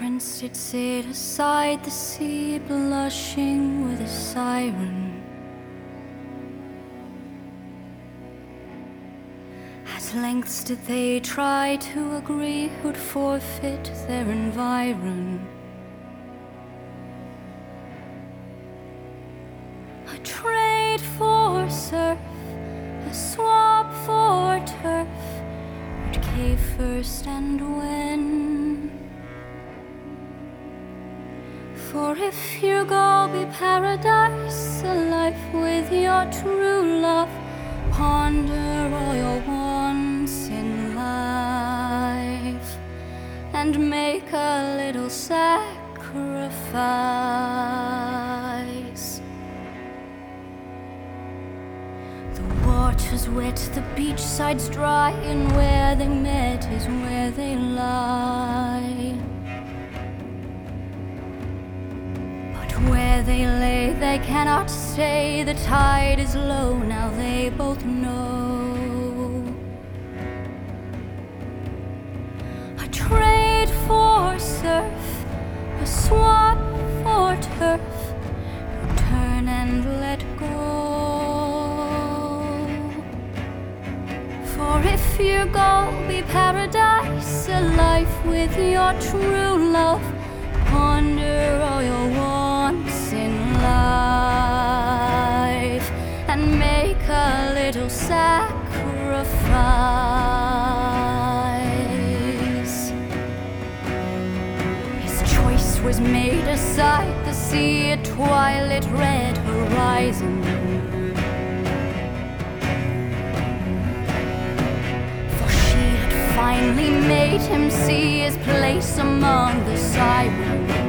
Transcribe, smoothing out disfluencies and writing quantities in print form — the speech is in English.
prince did sit aside the sea, blushing with a siren. At lengths did they try to agree who'd forfeit their environ. A trade for surf, a swap for turf, who'd cave first and when? For if your goal be paradise, a life with your true love, ponder all your wants in life and make a little sacrifice. The water's wet, the beach side's dry, and where they met is where they lie. Where they lay, they cannot stay. The tide is low, now they both know. A trade for surf, a swap for turf, return and let go. For if your goal be paradise, a life with your true love, ponder all your wants in life and make a little sacrifice. His choice was made aside the sea, a twilight red horizon. For she had finally made him see his place among the sirens.